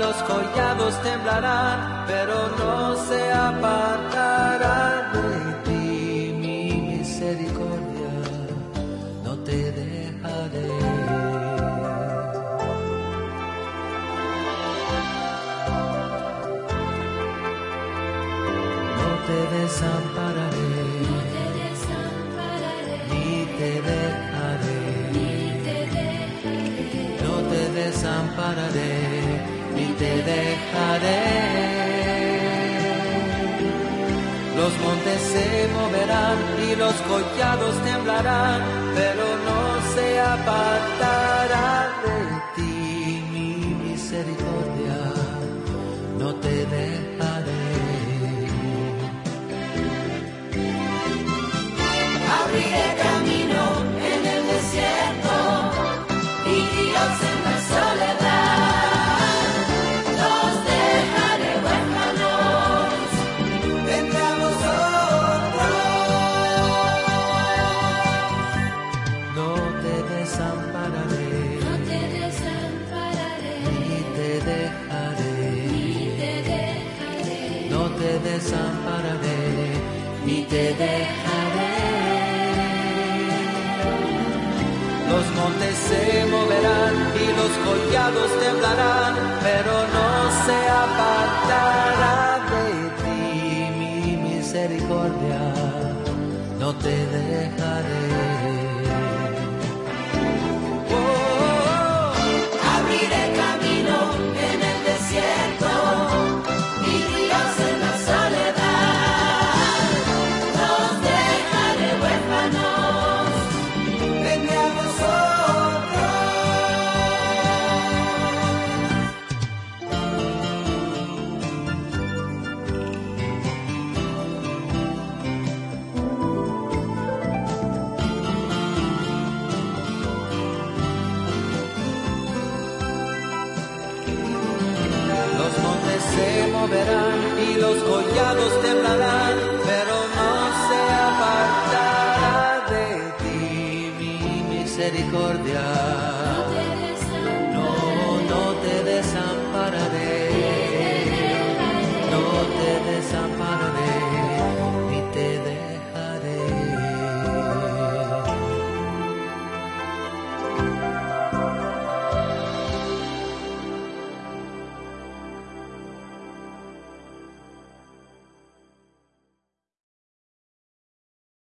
los collados temblarán, pero no se apartará de ti mi misericordia, no te dejaré. No te desampararé, ni te dejaré. No te desampararé, ni te dejaré. Los montes se moverán y los collados temblarán, pero no se apartará de ti mi misericordia, no te dejaré. Abriré camino en el desierto y ríos en la soledad. Los dejaré huérfanos, vendré a vosotros. No te desampararé, ni te dejaré. No te desampararé, ni te dejaré. Los montes se moverán y los collados temblarán, pero no se apartará de ti mi misericordia, no te dejaré. Abriré camino en el desierto y ríos en la soledad. Los dejaré huérfanos, vendré a Los montes se moverán y los collados temblarán, pero no se apartará de ti mi misericordia.